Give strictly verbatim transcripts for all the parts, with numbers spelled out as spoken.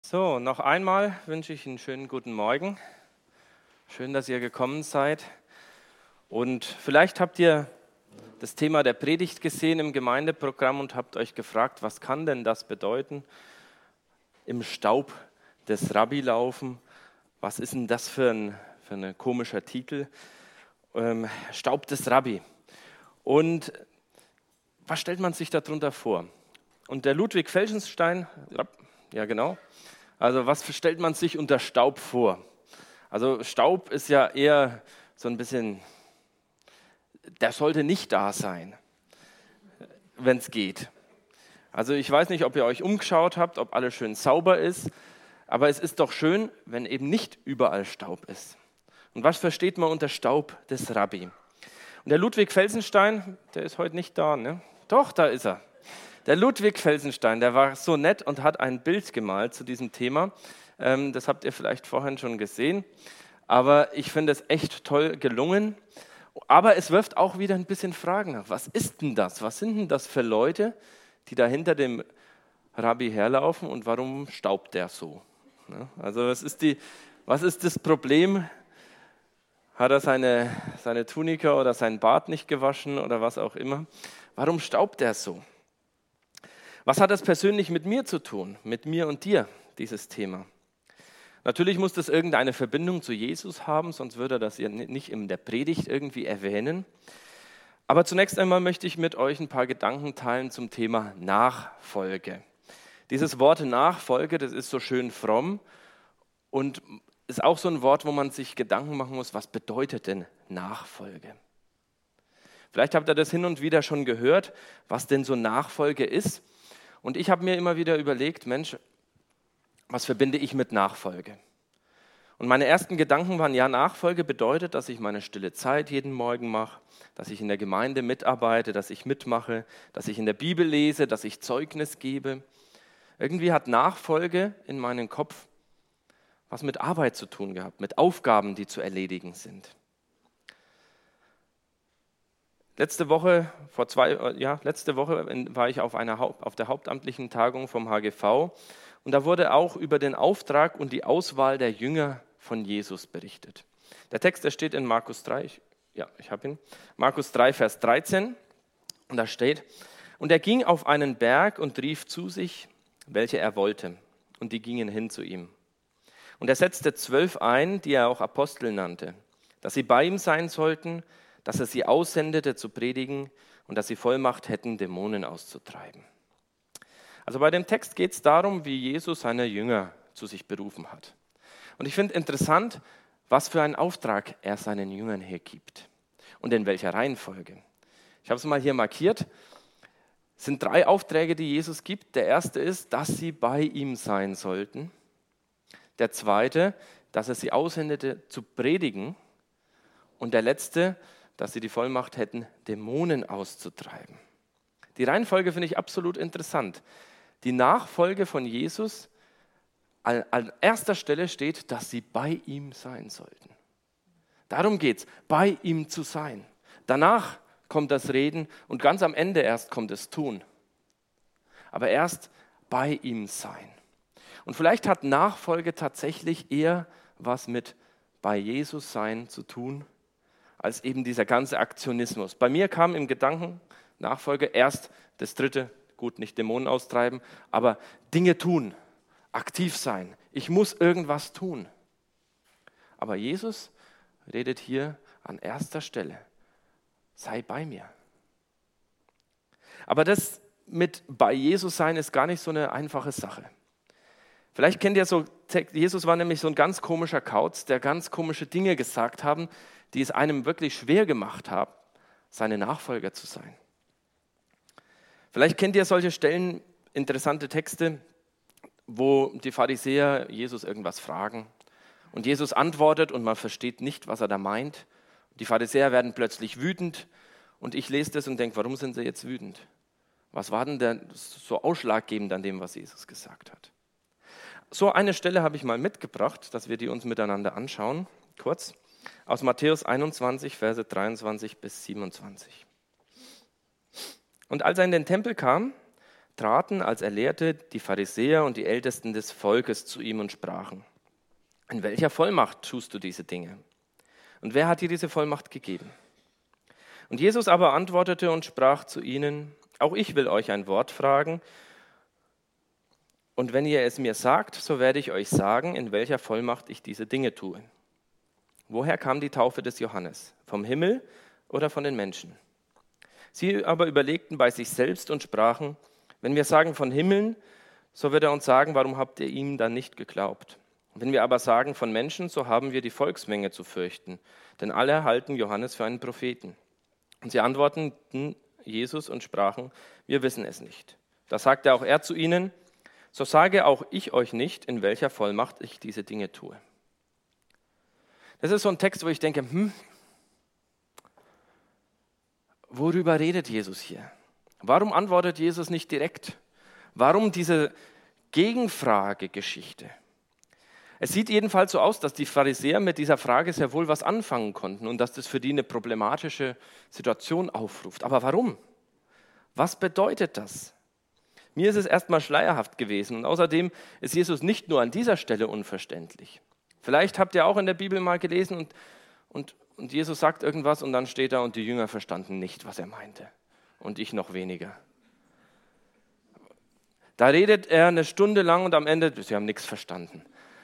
So, noch einmal wünsche ich einen schönen guten Morgen. Schön, dass ihr gekommen seid. Und vielleicht habt ihr das Thema der Predigt gesehen im Gemeindeprogramm und habt euch gefragt, was kann denn das bedeuten? Im Staub des Rabbi laufen. Was ist denn das für ein, für ein komischer Titel? Ähm, Staub des Rabbi. Und was stellt man sich darunter vor? Und der Ludwig Felsenstein, ja genau, also was stellt man sich unter Staub vor? Also Staub ist ja eher so ein bisschen, der sollte nicht da sein, wenn es geht. Also ich weiß nicht, ob ihr euch umgeschaut habt, ob alles schön sauber ist, aber es ist doch schön, wenn eben nicht überall Staub ist. Und was versteht man unter Staub des Rabbi? Und der Ludwig Felsenstein, der ist heute nicht da, ne? Doch, da ist er. Der Ludwig Felsenstein, der war so nett und hat ein Bild gemalt zu diesem Thema. Ähm, das habt ihr vielleicht vorhin schon gesehen. Aber ich finde es echt toll gelungen. Aber es wirft auch wieder ein bisschen Fragen nach. Was ist denn das? Was sind denn das für Leute, die da hinter dem Rabbi herlaufen und warum staubt der so? Also was ist, die, was ist das Problem? Hat er seine, seine Tunika oder seinen Bart nicht gewaschen oder was auch immer? Warum staubt der so? Was hat das persönlich mit mir zu tun, mit mir und dir, dieses Thema? Natürlich muss das irgendeine Verbindung zu Jesus haben, sonst würde er das ja nicht in der Predigt irgendwie erwähnen. Aber zunächst einmal möchte ich mit euch ein paar Gedanken teilen zum Thema Nachfolge. Dieses Wort Nachfolge, das ist so schön fromm und ist auch so ein Wort, wo man sich Gedanken machen muss, was bedeutet denn Nachfolge? Vielleicht habt ihr das hin und wieder schon gehört, was denn so Nachfolge ist. Und ich habe mir immer wieder überlegt, Mensch, was verbinde ich mit Nachfolge? Und meine ersten Gedanken waren, ja, Nachfolge bedeutet, dass ich meine stille Zeit jeden Morgen mache, dass ich in der Gemeinde mitarbeite, dass ich mitmache, dass ich in der Bibel lese, dass ich Zeugnis gebe. Irgendwie hat Nachfolge in meinem Kopf was mit Arbeit zu tun gehabt, mit Aufgaben, die zu erledigen sind. Letzte Woche, vor zwei, ja, letzte Woche war ich auf, einer, auf der hauptamtlichen Tagung vom H G V und da wurde auch über den Auftrag und die Auswahl der Jünger von Jesus berichtet. Der Text, der steht in Markus drei, ich, ja, ich habe ihn, Markus drei, Vers dreizehn und da steht, und er ging auf einen Berg und rief zu sich, welche er wollte, und die gingen hin zu ihm. Und er setzte zwölf ein, die er auch Apostel nannte, dass sie bei ihm sein sollten, dass er sie aussendete zu predigen und dass sie Vollmacht hätten, Dämonen auszutreiben. Also bei dem Text geht es darum, wie Jesus seine Jünger zu sich berufen hat. Und ich finde interessant, was für einen Auftrag er seinen Jüngern hier gibt und in welcher Reihenfolge. Ich habe es mal hier markiert. Es sind drei Aufträge, die Jesus gibt. Der erste ist, dass sie bei ihm sein sollten. Der zweite, dass er sie aussendete zu predigen. Und der letzte, dass sie die Vollmacht hätten, Dämonen auszutreiben. Die Reihenfolge finde ich absolut interessant. Die Nachfolge von Jesus, an, an erster Stelle steht, dass sie bei ihm sein sollten. Darum geht es, bei ihm zu sein. Danach kommt das Reden und ganz am Ende erst kommt das Tun. Aber erst bei ihm sein. Und vielleicht hat Nachfolge tatsächlich eher was mit bei Jesus sein zu tun, als eben dieser ganze Aktionismus. Bei mir kam im Gedanken Nachfolge erst das dritte, gut, nicht Dämonen austreiben, aber Dinge tun, aktiv sein. Ich muss irgendwas tun. Aber Jesus redet hier an erster Stelle, sei bei mir. Aber das mit bei Jesus sein ist gar nicht so eine einfache Sache. Vielleicht kennt ihr so, Jesus war nämlich so ein ganz komischer Kauz, der ganz komische Dinge gesagt haben, die es einem wirklich schwer gemacht haben, seine Nachfolger zu sein. Vielleicht kennt ihr solche Stellen, interessante Texte, wo die Pharisäer Jesus irgendwas fragen und Jesus antwortet und man versteht nicht, was er da meint. Die Pharisäer werden plötzlich wütend und ich lese das und denke, warum sind sie jetzt wütend? Was war denn der so ausschlaggebend an dem, was Jesus gesagt hat? So eine Stelle habe ich mal mitgebracht, dass wir die uns miteinander anschauen, kurz. Aus Matthäus einundzwanzig, Verse dreiundzwanzig bis siebenundzwanzig. Und als er in den Tempel kam, traten, als er lehrte, die Pharisäer und die Ältesten des Volkes zu ihm und sprachen: In welcher Vollmacht tust du diese Dinge? Und wer hat dir diese Vollmacht gegeben? Und Jesus aber antwortete und sprach zu ihnen: Auch ich will euch ein Wort fragen, und wenn ihr es mir sagt, so werde ich euch sagen, in welcher Vollmacht ich diese Dinge tue. Woher kam die Taufe des Johannes? Vom Himmel oder von den Menschen? Sie aber überlegten bei sich selbst und sprachen: Wenn wir sagen von Himmeln, so wird er uns sagen, warum habt ihr ihm dann nicht geglaubt? Wenn wir aber sagen von Menschen, so haben wir die Volksmenge zu fürchten, denn alle halten Johannes für einen Propheten. Und sie antworteten Jesus und sprachen: Wir wissen es nicht. Da sagte auch er zu ihnen: So sage auch ich euch nicht, in welcher Vollmacht ich diese Dinge tue. Das ist so ein Text, wo ich denke, hm, worüber redet Jesus hier? Warum antwortet Jesus nicht direkt? Warum diese Gegenfragegeschichte? Es sieht jedenfalls so aus, dass die Pharisäer mit dieser Frage sehr wohl was anfangen konnten und dass das für die eine problematische Situation aufruft. Aber warum? Was bedeutet das? Mir ist es erstmal schleierhaft gewesen und außerdem ist Jesus nicht nur an dieser Stelle unverständlich. Vielleicht habt ihr auch in der Bibel mal gelesen und, und, und Jesus sagt irgendwas und dann steht da: Und die Jünger verstanden nicht, was er meinte, und ich noch weniger. Da redet er eine Stunde lang und am Ende, sie haben nichts verstanden.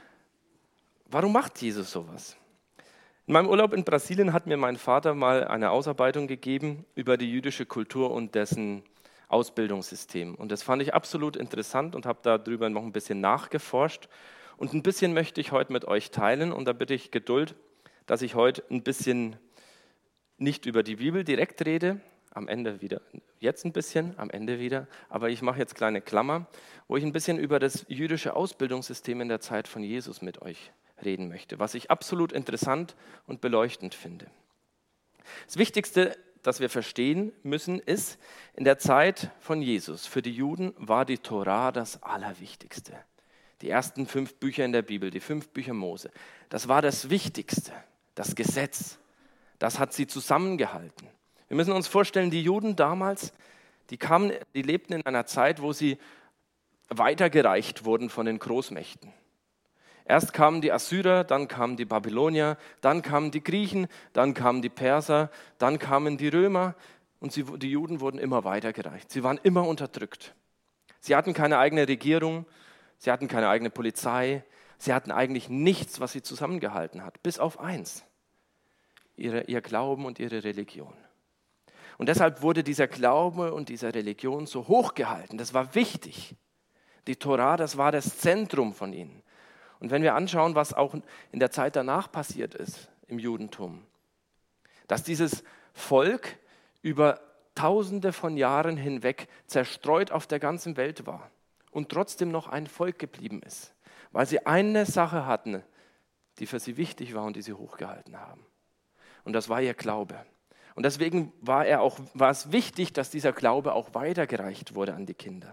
Warum macht Jesus sowas? In meinem Urlaub in Brasilien hat mir mein Vater mal eine Ausarbeitung gegeben über die jüdische Kultur und dessen Ausbildungssystem. Und das fand ich absolut interessant und habe darüber noch ein bisschen nachgeforscht. Und ein bisschen möchte ich heute mit euch teilen. Und da bitte ich Geduld, dass ich heute ein bisschen nicht über die Bibel direkt rede, am Ende wieder, jetzt ein bisschen, am Ende wieder, aber ich mache jetzt kleine Klammer, wo ich ein bisschen über das jüdische Ausbildungssystem in der Zeit von Jesus mit euch reden möchte, was ich absolut interessant und beleuchtend finde. Das Wichtigste, das wir verstehen müssen, ist, in der Zeit von Jesus, für die Juden war die Tora das Allerwichtigste. Die ersten fünf Bücher in der Bibel, die fünf Bücher Mose, das war das Wichtigste, das Gesetz. Das hat sie zusammengehalten. Wir müssen uns vorstellen, die Juden damals, die kamen, die lebten in einer Zeit, wo sie weitergereicht wurden von den Großmächten. Erst kamen die Assyrer, dann kamen die Babylonier, dann kamen die Griechen, dann kamen die Perser, dann kamen die Römer und sie, die Juden wurden immer weitergereicht. Sie waren immer unterdrückt. Sie hatten keine eigene Regierung, sie hatten keine eigene Polizei, sie hatten eigentlich nichts, was sie zusammengehalten hat, bis auf eins: ihre, ihr Glauben und ihre Religion. Und deshalb wurde dieser Glaube und diese Religion so hochgehalten. Das war wichtig. Die Tora, das war das Zentrum von ihnen. Und wenn wir anschauen, was auch in der Zeit danach passiert ist im Judentum, dass dieses Volk über Tausende von Jahren hinweg zerstreut auf der ganzen Welt war und trotzdem noch ein Volk geblieben ist, weil sie eine Sache hatten, die für sie wichtig war und die sie hochgehalten haben. Und das war ihr Glaube. Und deswegen war, er auch, war es wichtig, dass dieser Glaube auch weitergereicht wurde an die Kinder.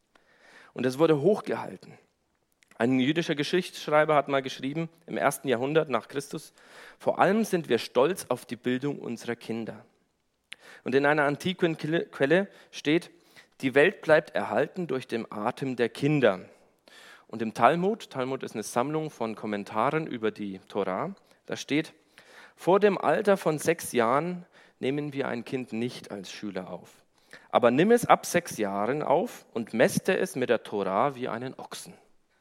Und es wurde hochgehalten. Ein jüdischer Geschichtsschreiber hat mal geschrieben, im ersten Jahrhundert nach Christus: Vor allem sind wir stolz auf die Bildung unserer Kinder. Und in einer antiken Quelle steht: Die Welt bleibt erhalten durch den Atem der Kinder. Und im Talmud, Talmud ist eine Sammlung von Kommentaren über die Tora, da steht: Vor dem Alter von sechs Jahren nehmen wir ein Kind nicht als Schüler auf. Aber nimm es ab sechs Jahren auf und mäste es mit der Tora wie einen Ochsen.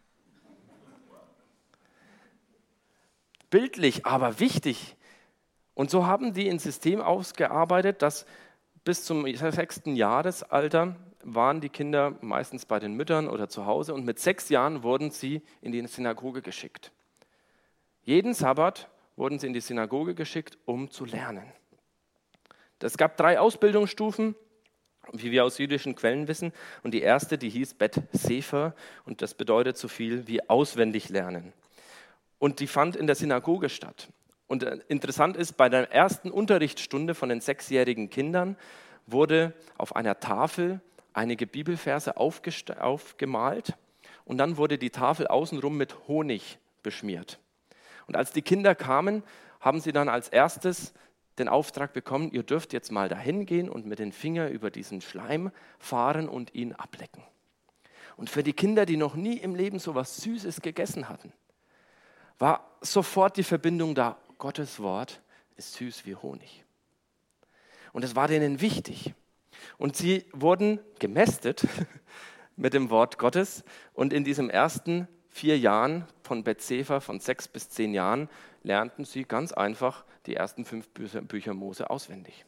Bildlich, aber wichtig. Und so haben die ein System ausgearbeitet, dass bis zum sechsten Jahresalter waren die Kinder meistens bei den Müttern oder zu Hause und mit sechs Jahren wurden sie in die Synagoge geschickt. Jeden Sabbat wurden sie in die Synagoge geschickt, um zu lernen. Es gab drei Ausbildungsstufen, wie wir aus jüdischen Quellen wissen. Und die erste, die hieß Bet Sefer und das bedeutet so viel wie auswendig lernen. Und die fand in der Synagoge statt. Und interessant ist, bei der ersten Unterrichtsstunde von den sechsjährigen Kindern wurde auf einer Tafel einige Bibelverse aufgest- aufgemalt und dann wurde die Tafel außenrum mit Honig beschmiert. Und als die Kinder kamen, haben sie dann als erstes den Auftrag bekommen, ihr dürft jetzt mal dahin gehen und mit den Fingern über diesen Schleim fahren und ihn ablecken. Und für die Kinder, die noch nie im Leben so was Süßes gegessen hatten, war sofort die Verbindung da, Gottes Wort ist süß wie Honig. Und es war denen wichtig. Und sie wurden gemästet mit dem Wort Gottes. Und in diesen ersten vier Jahren von Bethsefa, von sechs bis zehn Jahren, lernten sie ganz einfach die ersten fünf Bücher, Bücher Mose auswendig.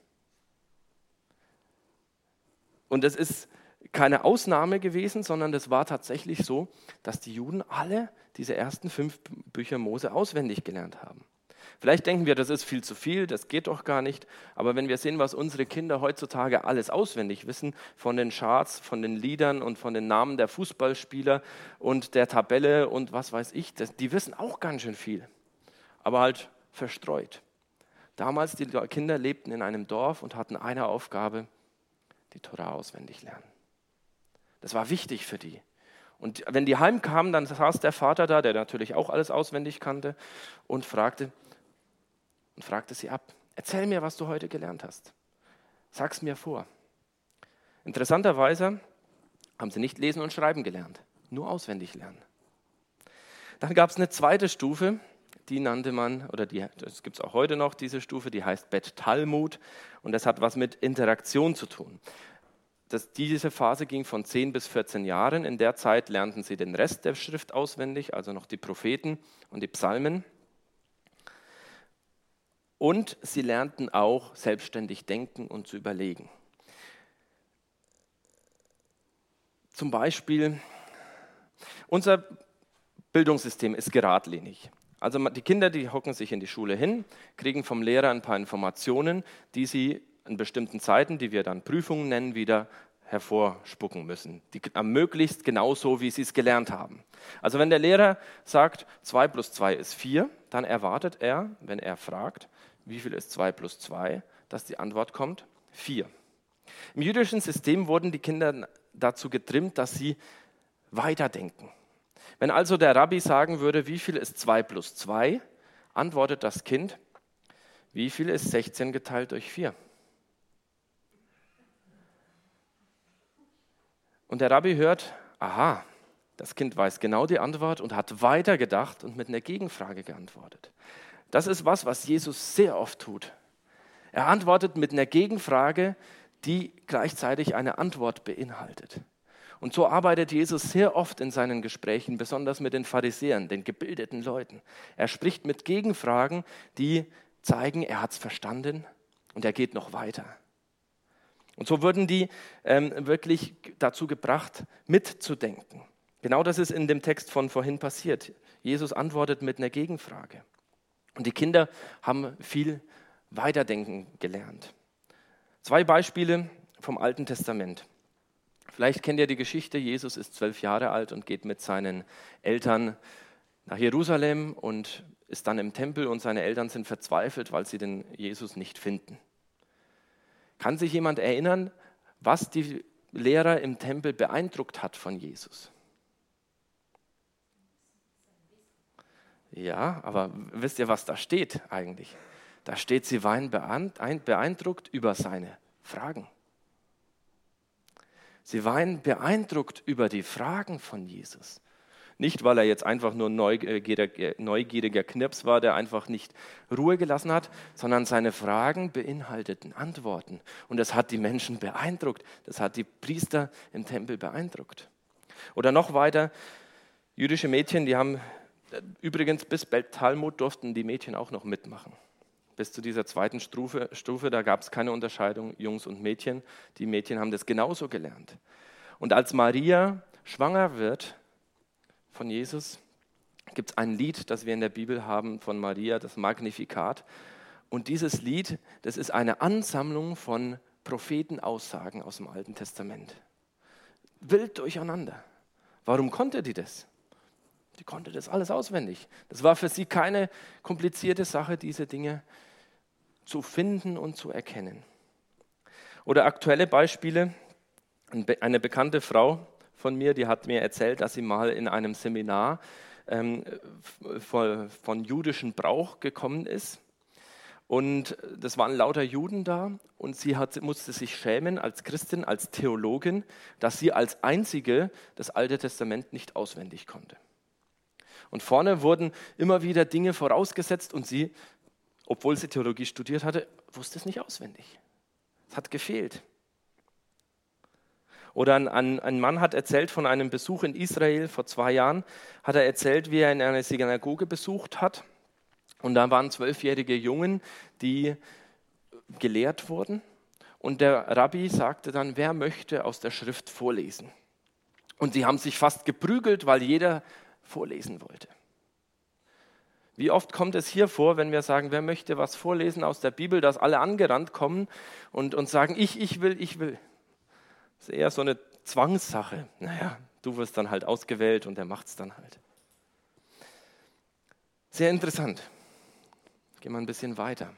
Und es ist keine Ausnahme gewesen, sondern das war tatsächlich so, dass die Juden alle diese ersten fünf Bücher Mose auswendig gelernt haben. Vielleicht denken wir, das ist viel zu viel, das geht doch gar nicht. Aber wenn wir sehen, was unsere Kinder heutzutage alles auswendig wissen, von den Charts, von den Liedern und von den Namen der Fußballspieler und der Tabelle und was weiß ich, das, die wissen auch ganz schön viel, aber halt verstreut. Damals, die Kinder lebten in einem Dorf und hatten eine Aufgabe, die Tora auswendig lernen. Das war wichtig für die. Und wenn die heimkamen, dann saß der Vater da, der natürlich auch alles auswendig kannte, und fragte, und fragte sie ab, erzähl mir, was du heute gelernt hast. Sag's mir vor. Interessanterweise haben sie nicht lesen und schreiben gelernt, nur auswendig lernen. Dann gab es eine zweite Stufe, die nannte man, oder die, das gibt es auch heute noch, diese Stufe, die heißt Bet Talmud, und das hat was mit Interaktion zu tun. Das, diese Phase ging von zehn bis vierzehn Jahren. In der Zeit lernten sie den Rest der Schrift auswendig, also noch die Propheten und die Psalmen. Und sie lernten auch selbstständig denken und zu überlegen. Zum Beispiel, unser Bildungssystem ist geradlinig. Also die Kinder, die hocken sich in die Schule hin, kriegen vom Lehrer ein paar Informationen, die sie an bestimmten Zeiten, die wir dann Prüfungen nennen, wieder hervorspucken müssen. Die, am möglichst genauso, wie sie es gelernt haben. Also wenn der Lehrer sagt, zwei plus zwei ist vier, dann erwartet er, wenn er fragt, wie viel ist zwei plus zwei, dass die Antwort kommt, vier. Im jüdischen System wurden die Kinder dazu getrimmt, dass sie weiterdenken. Wenn also der Rabbi sagen würde, wie viel ist zwei plus zwei, antwortet das Kind, wie viel ist sechzehn geteilt durch vier? Und der Rabbi hört, aha, das Kind weiß genau die Antwort und hat weitergedacht und mit einer Gegenfrage geantwortet. Das ist was, was Jesus sehr oft tut. Er antwortet mit einer Gegenfrage, die gleichzeitig eine Antwort beinhaltet. Und so arbeitet Jesus sehr oft in seinen Gesprächen, besonders mit den Pharisäern, den gebildeten Leuten. Er spricht mit Gegenfragen, die zeigen, er hat es verstanden und er geht noch weiter. Und so wurden die ähm, wirklich dazu gebracht, mitzudenken. Genau das ist in dem Text von vorhin passiert. Jesus antwortet mit einer Gegenfrage. Und die Kinder haben viel Weiterdenken gelernt. Zwei Beispiele vom Alten Testament. Vielleicht kennt ihr die Geschichte, Jesus ist zwölf Jahre alt und geht mit seinen Eltern nach Jerusalem und ist dann im Tempel und seine Eltern sind verzweifelt, weil sie den Jesus nicht finden. Kann sich jemand erinnern, was die Lehrer im Tempel beeindruckt hat von Jesus? Ja, aber wisst ihr, was da steht eigentlich? Da steht, sie waren beeindruckt über seine Fragen. Sie waren beeindruckt über die Fragen von Jesus. Nicht, weil er jetzt einfach nur ein neugieriger, neugieriger Knirps war, der einfach nicht Ruhe gelassen hat, sondern seine Fragen beinhalteten Antworten. Und das hat die Menschen beeindruckt. Das hat die Priester im Tempel beeindruckt. Oder noch weiter, jüdische Mädchen, die haben, übrigens bis Bet Talmud durften die Mädchen auch noch mitmachen. Bis zu dieser zweiten Stufe, Stufe da gab es keine Unterscheidung, Jungs und Mädchen. Die Mädchen haben das genauso gelernt. Und als Maria schwanger wird von Jesus, gibt es ein Lied, das wir in der Bibel haben von Maria, das Magnificat. Und dieses Lied, das ist eine Ansammlung von Prophetenaussagen aus dem Alten Testament. Wild durcheinander. Warum konnte die das? Die konnte das alles auswendig. Das war für sie keine komplizierte Sache, diese Dinge zu finden und zu erkennen. Oder aktuelle Beispiele. Eine bekannte Frau von mir, die hat mir erzählt, dass sie mal in einem Seminar ähm, von, von jüdischen Brauch gekommen ist. Und das waren lauter Juden da und sie hat, musste sich schämen als Christin, als Theologin, dass sie als Einzige das Alte Testament nicht auswendig konnte. Und vorne wurden immer wieder Dinge vorausgesetzt und sie, obwohl sie Theologie studiert hatte, wusste es nicht auswendig. Es hat gefehlt. Oder ein, ein, ein Mann hat erzählt von einem Besuch in Israel vor zwei Jahren, hat er erzählt, wie er in einer Synagoge besucht hat. Und da waren zwölfjährige Jungen, die gelehrt wurden. Und der Rabbi sagte dann, wer möchte aus der Schrift vorlesen? Und sie haben sich fast geprügelt, weil jeder vorlesen wollte. Wie oft kommt es hier vor, wenn wir sagen, wer möchte was vorlesen aus der Bibel, dass alle angerannt kommen und, und sagen, ich, ich will, ich will. Das ist eher so eine Zwangssache. Naja, du wirst dann halt ausgewählt und der macht es dann halt. Sehr interessant. Gehen wir ein bisschen weiter.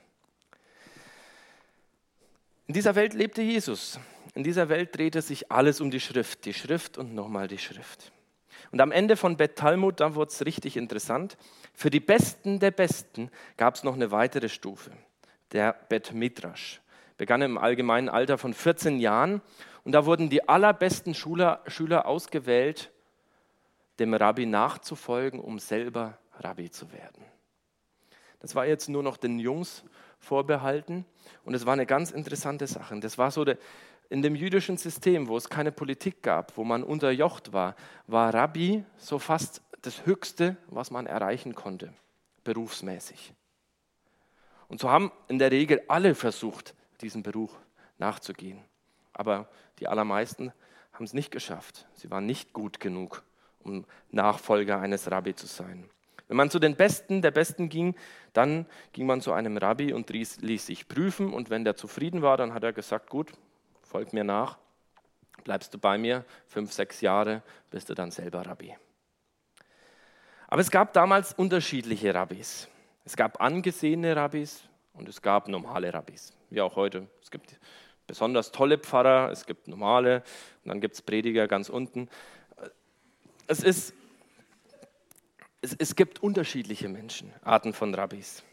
In dieser Welt lebte Jesus. In dieser Welt drehte sich alles um die Schrift. Die Schrift und nochmal die Schrift. Und am Ende von Bet Talmud, da wurde es richtig interessant. Für die Besten der Besten gab es noch eine weitere Stufe. Der Bet Midrash. Begann im allgemeinen Alter von vierzehn Jahren. Und da wurden die allerbesten Schüler, Schüler ausgewählt, dem Rabbi nachzufolgen, um selber Rabbi zu werden. Das war jetzt nur noch den Jungs vorbehalten und es war eine ganz interessante Sache. Das war so, der, in dem jüdischen System, wo es keine Politik gab, wo man unterjocht war, war Rabbi so fast das Höchste, was man erreichen konnte, berufsmäßig. Und so haben in der Regel alle versucht, diesem Beruf nachzugehen. Aber die allermeisten haben es nicht geschafft. Sie waren nicht gut genug, um Nachfolger eines Rabbi zu sein. Wenn man zu den Besten der Besten ging, dann ging man zu einem Rabbi und ließ, ließ sich prüfen. Und wenn der zufrieden war, dann hat er gesagt, gut, folg mir nach, bleibst du bei mir, fünf, sechs Jahre, bist du dann selber Rabbi. Aber es gab damals unterschiedliche Rabbis. Es gab angesehene Rabbis und es gab normale Rabbis, wie auch heute. Es gibt besonders tolle Pfarrer, es gibt normale und dann gibt es Prediger ganz unten. Es ist Es, es gibt unterschiedliche Menschen, Arten von Rabbis.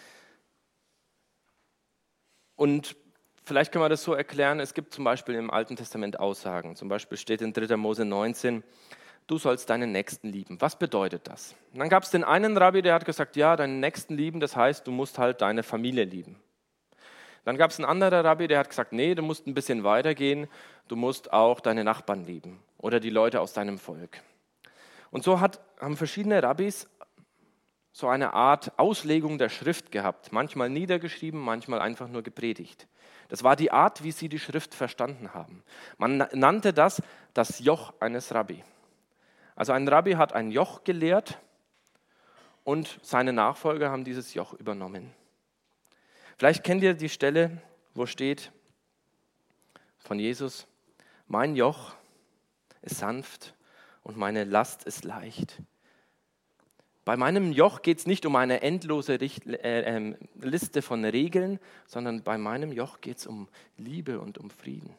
Und vielleicht können wir das so erklären, es gibt zum Beispiel im Alten Testament Aussagen. Zum Beispiel steht in dritter Mose neunzehn, du sollst deinen Nächsten lieben. Was bedeutet das? Und dann gab es den einen Rabbi, der hat gesagt, ja, deinen Nächsten lieben, das heißt, du musst halt deine Familie lieben. Dann gab es einen anderen Rabbi, der hat gesagt, nee, du musst ein bisschen weitergehen, du musst auch deine Nachbarn lieben oder die Leute aus deinem Volk. Und so hat, haben verschiedene Rabbis so eine Art Auslegung der Schrift gehabt, manchmal niedergeschrieben, manchmal einfach nur gepredigt. Das war die Art, wie sie die Schrift verstanden haben. Man nannte das das Joch eines Rabbi. Also ein Rabbi hat ein Joch gelehrt und seine Nachfolger haben dieses Joch übernommen. Vielleicht kennt ihr die Stelle, wo steht von Jesus, mein Joch ist sanft und meine Last ist leicht. Bei meinem Joch geht es nicht um eine endlose Richt- äh, äh, Liste von Regeln, sondern bei meinem Joch geht es um Liebe und um Frieden.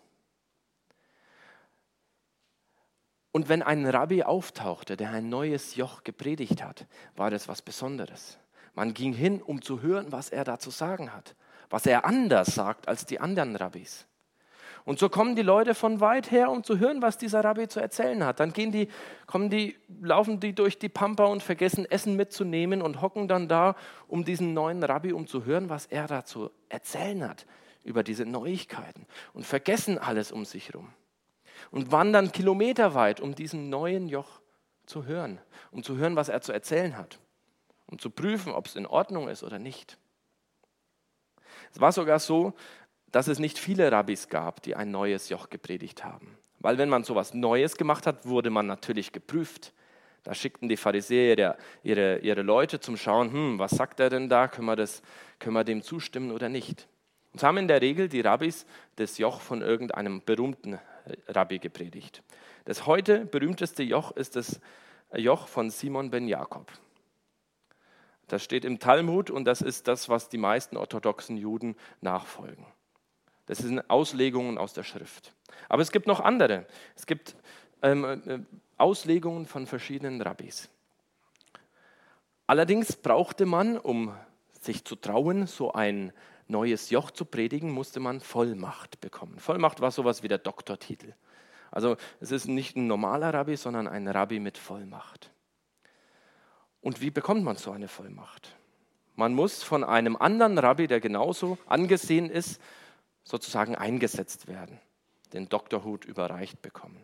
Und wenn ein Rabbi auftauchte, der ein neues Joch gepredigt hat, war das was Besonderes. Man ging hin, um zu hören, was er da zu sagen hat, was er anders sagt als die anderen Rabbis. Und so kommen die Leute von weit her, um zu hören, was dieser Rabbi zu erzählen hat. Dann gehen die, kommen die, laufen die durch die Pampa und vergessen, Essen mitzunehmen und hocken dann da um diesen neuen Rabbi, um zu hören, was er da zu erzählen hat über diese Neuigkeiten und vergessen alles um sich herum. Und wandern kilometerweit, um diesen neuen Joch zu hören, um zu hören, was er zu erzählen hat, um zu prüfen, ob es in Ordnung ist oder nicht. Es war sogar so, dass es nicht viele Rabbis gab, die ein neues Joch gepredigt haben. Weil wenn man so etwas Neues gemacht hat, wurde man natürlich geprüft. Da schickten die Pharisäer ihre, ihre, ihre Leute zum Schauen, hm, was sagt er denn da, können wir, das, können wir dem zustimmen oder nicht. Und so haben in der Regel die Rabbis das Joch von irgendeinem berühmten Rabbi gepredigt. Das heute berühmteste Joch ist das Joch von Simon ben Jakob. Das steht im Talmud und das ist das, was die meisten orthodoxen Juden nachfolgen. Das sind Auslegungen aus der Schrift. Aber es gibt noch andere. Es gibt ähm, Auslegungen von verschiedenen Rabbis. Allerdings brauchte man, um sich zu trauen, so ein neues Joch zu predigen, musste man Vollmacht bekommen. Vollmacht war sowas wie der Doktortitel. Also es ist nicht ein normaler Rabbi, sondern ein Rabbi mit Vollmacht. Und wie bekommt man so eine Vollmacht? Man muss von einem anderen Rabbi, der genauso angesehen ist, sozusagen eingesetzt werden, den Doktorhut überreicht bekommen.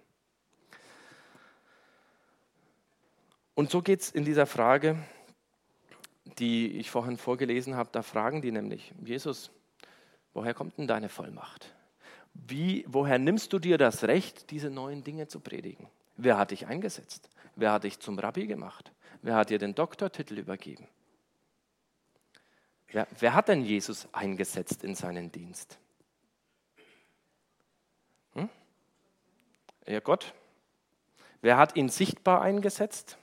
Und so geht es in dieser Frage, die ich vorhin vorgelesen habe, da fragen die nämlich, Jesus, woher kommt denn deine Vollmacht? Wie, woher nimmst du dir das Recht, diese neuen Dinge zu predigen? Wer hat dich eingesetzt? Wer hat dich zum Rabbi gemacht? Wer hat dir den Doktortitel übergeben? Wer, wer hat denn Jesus eingesetzt in seinen Dienst? Hm? Ja, Gott. Wer hat ihn sichtbar eingesetzt?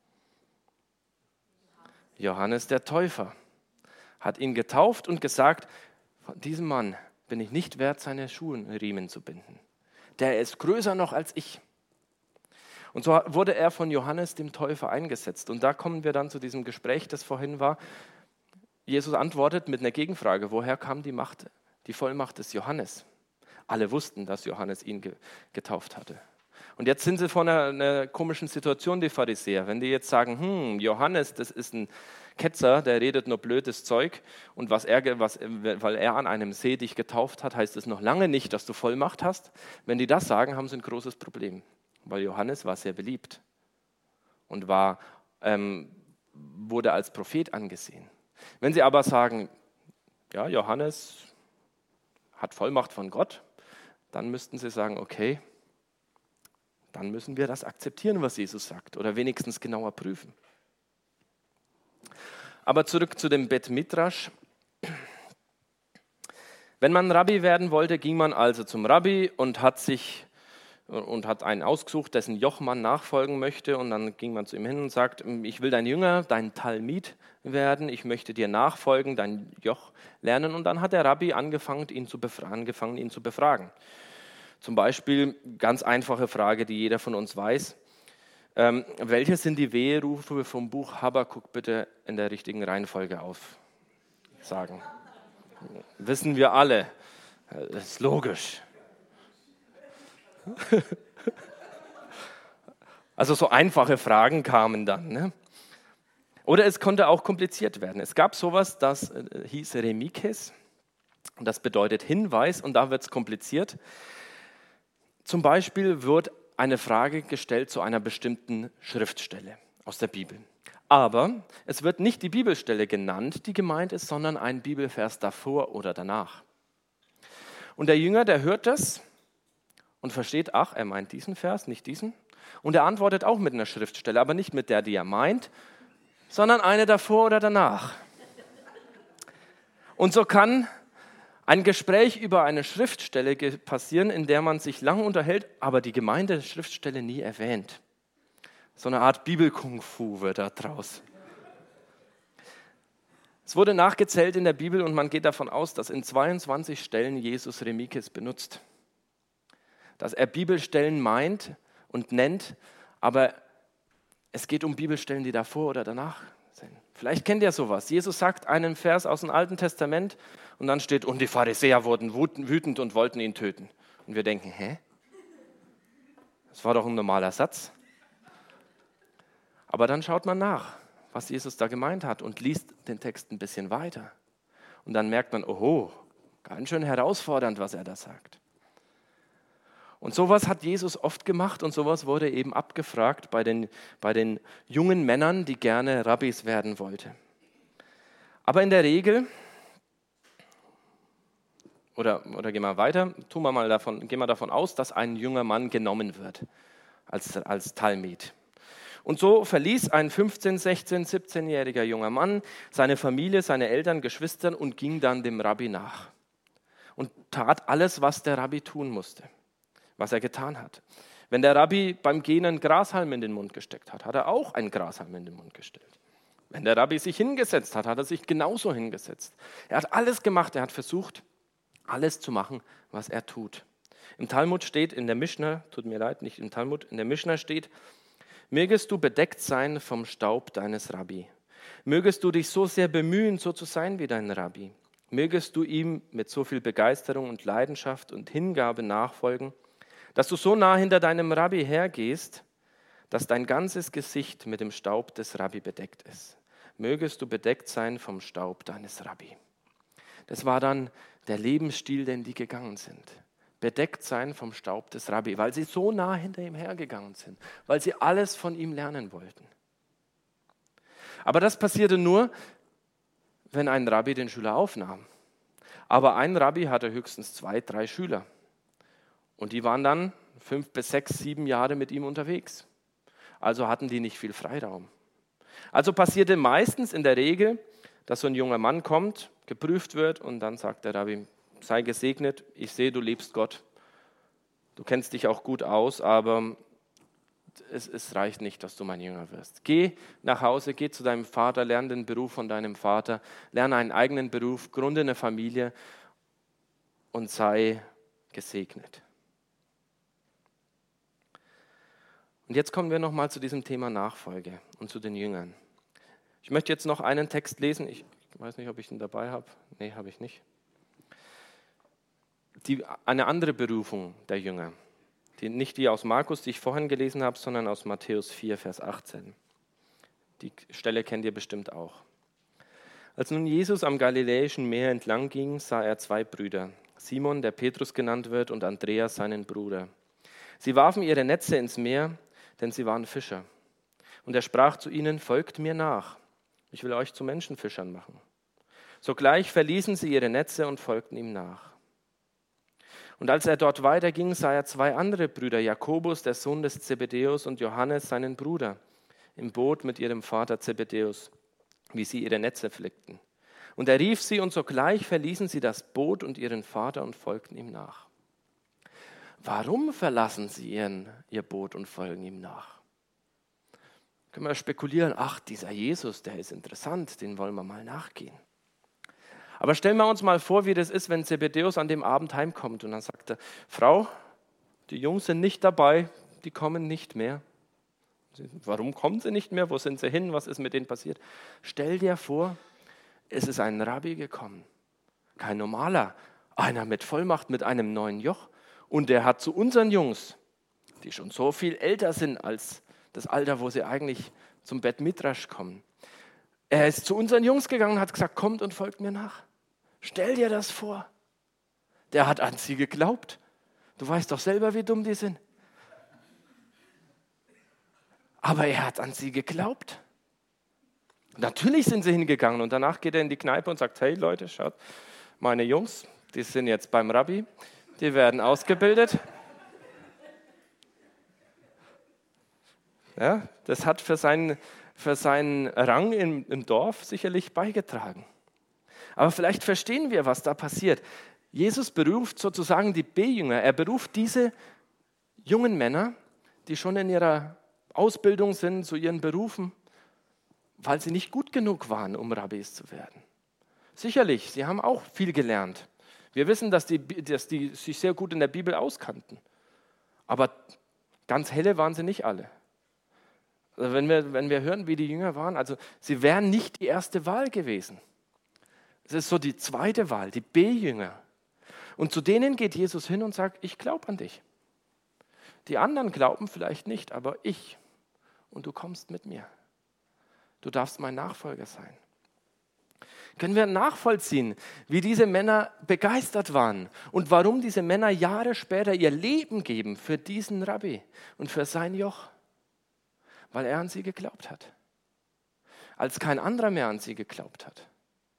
Johannes der Täufer hat ihn getauft und gesagt, von diesem Mann bin ich nicht wert, seine Schuhriemen zu binden. Der ist größer noch als ich. Und so wurde er von Johannes dem Täufer eingesetzt. Und da kommen wir dann zu diesem Gespräch, das vorhin war. Jesus antwortet mit einer Gegenfrage, woher kam die Macht, die Vollmacht des Johannes? Alle wussten, dass Johannes ihn ge- getauft hatte. Und jetzt sind sie vor einer, einer komischen Situation, die Pharisäer. Wenn die jetzt sagen, hm, Johannes, das ist ein Ketzer, der redet nur blödes Zeug und was er, was, weil er an einem See dich getauft hat, heißt es noch lange nicht, dass du Vollmacht hast. Wenn die das sagen, haben sie ein großes Problem, weil Johannes war sehr beliebt und war, ähm, wurde als Prophet angesehen. Wenn sie aber sagen, ja, Johannes hat Vollmacht von Gott, dann müssten sie sagen, okay, dann müssen wir das akzeptieren, was Jesus sagt, oder wenigstens genauer prüfen. Aber zurück zu dem Bet Midrash. Wenn man Rabbi werden wollte, ging man also zum Rabbi und hat sich und hat einen ausgesucht, dessen Joch man nachfolgen möchte. Und dann ging man zu ihm hin und sagt, ich will dein Jünger, dein Talmid werden, ich möchte dir nachfolgen, dein Joch lernen. Und dann hat der Rabbi angefangen, ihn zu befragen, angefangen, ihn zu befragen. Zum Beispiel, ganz einfache Frage, die jeder von uns weiß. Ähm, welche sind die Weherufe vom Buch Habakuk bitte in der richtigen Reihenfolge aufsagen? Wissen wir alle. Das ist logisch. Also so einfache Fragen kamen dann. Ne? Oder es konnte auch kompliziert werden. Es gab sowas, das äh, hieß Remikes. Das bedeutet Hinweis und da wird es kompliziert. Zum Beispiel wird eine Frage gestellt zu einer bestimmten Schriftstelle aus der Bibel. Aber es wird nicht die Bibelstelle genannt, die gemeint ist, sondern ein Bibelvers davor oder danach. Und der Jünger, der hört das und versteht, ach, er meint diesen Vers, nicht diesen. Und er antwortet auch mit einer Schriftstelle, aber nicht mit der, die er meint, sondern eine davor oder danach. Und so kann ein Gespräch über eine Schriftstelle passieren, in der man sich lang unterhält, aber die gemeinte Schriftstelle nie erwähnt. So eine Art Bibel-Kung-Fu wird da draus. Es wurde nachgezählt in der Bibel und man geht davon aus, dass in zweiundzwanzig Stellen Jesus Remikes benutzt. Dass er Bibelstellen meint und nennt, aber es geht um Bibelstellen, die davor oder danach sind. Vielleicht kennt ihr sowas. Jesus sagt einen Vers aus dem Alten Testament und dann steht, und die Pharisäer wurden wütend und wollten ihn töten. Und wir denken, hä? Das war doch ein normaler Satz. Aber dann schaut man nach, was Jesus da gemeint hat und liest den Text ein bisschen weiter. Und dann merkt man, oho, ganz schön herausfordernd, was er da sagt. Und sowas hat Jesus oft gemacht und sowas wurde eben abgefragt bei den, bei den jungen Männern, die gerne Rabbis werden wollten. Aber in der Regel, oder, oder gehen wir weiter, tun wir mal davon, gehen wir davon aus, dass ein junger Mann genommen wird als, als Talmid. Und so verließ ein fünfzehn-, sechzehn-, siebzehnjähriger junger Mann seine Familie, seine Eltern, Geschwister und ging dann dem Rabbi nach. Und tat alles, was der Rabbi tun musste, was er getan hat. Wenn der Rabbi beim Gehen einen Grashalm in den Mund gesteckt hat, hat er auch einen Grashalm in den Mund gestellt. Wenn der Rabbi sich hingesetzt hat, hat er sich genauso hingesetzt. Er hat alles gemacht, er hat versucht, alles zu machen, was er tut. Im Talmud steht, in der Mischna, tut mir leid, nicht im Talmud, in der Mischna steht, mögest du bedeckt sein vom Staub deines Rabbi. Mögest du dich so sehr bemühen, so zu sein wie dein Rabbi. Mögest du ihm mit so viel Begeisterung und Leidenschaft und Hingabe nachfolgen, dass du so nah hinter deinem Rabbi hergehst, dass dein ganzes Gesicht mit dem Staub des Rabbi bedeckt ist. Mögest du bedeckt sein vom Staub deines Rabbi. Das war dann der Lebensstil, den die gegangen sind. Bedeckt sein vom Staub des Rabbi, weil sie so nah hinter ihm hergegangen sind, weil sie alles von ihm lernen wollten. Aber das passierte nur, wenn ein Rabbi den Schüler aufnahm. Aber ein Rabbi hatte höchstens zwei, drei Schüler. Und die waren dann fünf bis sechs, sieben Jahre mit ihm unterwegs. Also hatten die nicht viel Freiraum. Also passierte meistens in der Regel, dass so ein junger Mann kommt, geprüft wird und dann sagt der Rabbi, sei gesegnet, ich sehe, du liebst Gott. Du kennst dich auch gut aus, aber es, es reicht nicht, dass du mein Jünger wirst. Geh nach Hause, geh zu deinem Vater, lerne den Beruf von deinem Vater, lerne einen eigenen Beruf, gründe eine Familie und sei gesegnet. Und jetzt kommen wir nochmal zu diesem Thema Nachfolge und zu den Jüngern. Ich möchte jetzt noch einen Text lesen. Ich weiß nicht, ob ich ihn dabei habe. Nee, habe ich nicht. Die, eine andere Berufung der Jünger. Die, nicht die aus Markus, die ich vorhin gelesen habe, sondern aus Matthäus vier, Vers achtzehn. Die Stelle kennt ihr bestimmt auch. Als nun Jesus am Galiläischen Meer entlang ging, sah er zwei Brüder, Simon, der Petrus genannt wird, und Andreas, seinen Bruder. Sie warfen ihre Netze ins Meer, denn sie waren Fischer. Und er sprach zu ihnen, folgt mir nach, ich will euch zu Menschenfischern machen. Sogleich verließen sie ihre Netze und folgten ihm nach. Und als er dort weiterging, sah er zwei andere Brüder, Jakobus, der Sohn des Zebedäus, und Johannes, seinen Bruder, im Boot mit ihrem Vater Zebedäus, wie sie ihre Netze flickten. Und er rief sie, und sogleich verließen sie das Boot und ihren Vater und folgten ihm nach. Warum verlassen sie ihren, ihr Boot und folgen ihm nach? Können wir spekulieren, ach, dieser Jesus, der ist interessant, den wollen wir mal nachgehen. Aber stellen wir uns mal vor, wie das ist, wenn Zebedäus an dem Abend heimkommt und dann sagt er, Frau, die Jungs sind nicht dabei, die kommen nicht mehr. Warum kommen sie nicht mehr? Wo sind sie hin? Was ist mit denen passiert? Stell dir vor, es ist ein Rabbi gekommen, kein normaler, einer mit Vollmacht, mit einem neuen Joch. Und der hat zu unseren Jungs, die schon so viel älter sind als das Alter, wo sie eigentlich zum Bet Midrash kommen, er ist zu unseren Jungs gegangen und hat gesagt, kommt und folgt mir nach. Stell dir das vor. Der hat an sie geglaubt. Du weißt doch selber, wie dumm die sind. Aber er hat an sie geglaubt. Natürlich sind sie hingegangen und danach geht er in die Kneipe und sagt, hey Leute, schaut, meine Jungs, die sind jetzt beim Rabbi, die werden ausgebildet. Ja, das hat für seinen, für seinen Rang im, im Dorf sicherlich beigetragen. Aber vielleicht verstehen wir, was da passiert. Jesus beruft sozusagen die B-Jünger. Er beruft diese jungen Männer, die schon in ihrer Ausbildung sind, zu ihren Berufen, weil sie nicht gut genug waren, um Rabbis zu werden. Sicherlich, sie haben auch viel gelernt. Wir wissen, dass die, dass die sich sehr gut in der Bibel auskannten. Aber ganz helle waren sie nicht alle. Also wenn wir, wenn wir hören, wie die Jünger waren, also sie wären nicht die erste Wahl gewesen. Es ist so die zweite Wahl, die B-Jünger. Und zu denen geht Jesus hin und sagt, ich glaube an dich. Die anderen glauben vielleicht nicht, aber ich. Und du kommst mit mir. Du darfst mein Nachfolger sein. Können wir nachvollziehen, wie diese Männer begeistert waren und warum diese Männer Jahre später ihr Leben geben für diesen Rabbi und für sein Joch? Weil er an sie geglaubt hat. Als kein anderer mehr an sie geglaubt hat.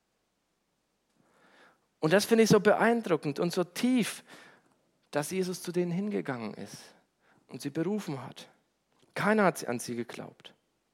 Und das finde ich so beeindruckend und so tief, dass Jesus zu denen hingegangen ist und sie berufen hat. Keiner hat an sie geglaubt.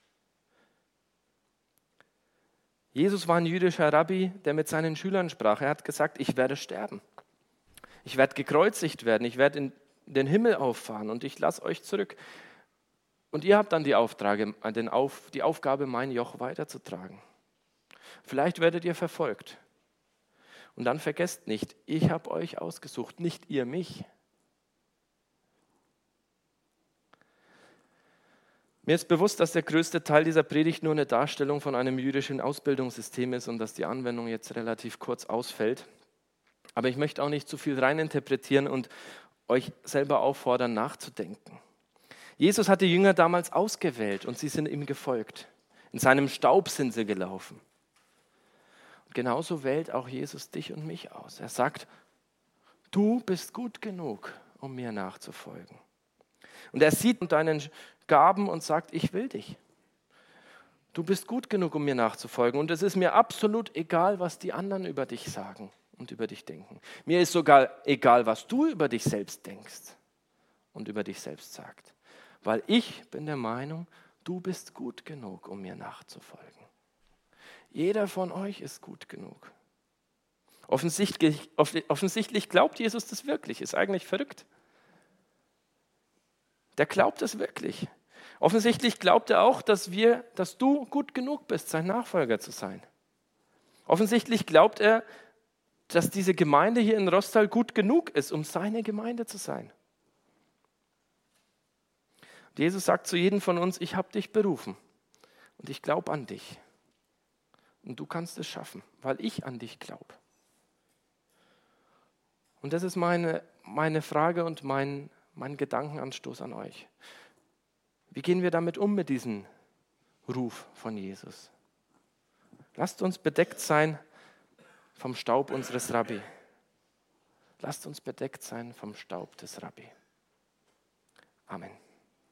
Jesus war ein jüdischer Rabbi, der mit seinen Schülern sprach. Er hat gesagt, ich werde sterben. Ich werde gekreuzigt werden. Ich werde in den Himmel auffahren und ich lasse euch zurück. Und ihr habt dann die, Auftrage, den Auf, die Aufgabe, mein Joch weiterzutragen. Vielleicht werdet ihr verfolgt. Und dann vergesst nicht, ich habe euch ausgesucht, nicht ihr mich. Mir ist bewusst, dass der größte Teil dieser Predigt nur eine Darstellung von einem jüdischen Ausbildungssystem ist und dass die Anwendung jetzt relativ kurz ausfällt. Aber ich möchte auch nicht zu viel reininterpretieren und euch selber auffordern, nachzudenken. Jesus hat die Jünger damals ausgewählt und sie sind ihm gefolgt. In seinem Staub sind sie gelaufen. Und genauso wählt auch Jesus dich und mich aus. Er sagt, du bist gut genug, um mir nachzufolgen. Und er sieht deinen Gaben und sagt, ich will dich. Du bist gut genug, um mir nachzufolgen. Und es ist mir absolut egal, was die anderen über dich sagen und über dich denken. Mir ist sogar egal, was du über dich selbst denkst und über dich selbst sagst. Weil ich bin der Meinung, du bist gut genug, um mir nachzufolgen. Jeder von euch ist gut genug. Offensichtlich, offensichtlich glaubt Jesus das wirklich. Ist eigentlich verrückt. Der glaubt es wirklich. Offensichtlich glaubt er auch, dass wir, dass du gut genug bist, sein Nachfolger zu sein. Offensichtlich glaubt er, dass diese Gemeinde hier in Rostal gut genug ist, um seine Gemeinde zu sein. Und Jesus sagt zu jedem von uns, ich habe dich berufen und ich glaube an dich. Und du kannst es schaffen, weil ich an dich glaube. Und das ist meine, meine Frage und mein, mein Gedankenanstoß an euch. Wie gehen wir damit um mit diesem Ruf von Jesus? Lasst uns bedeckt sein vom Staub unseres Rabbi. Lasst uns bedeckt sein vom Staub des Rabbi. Amen.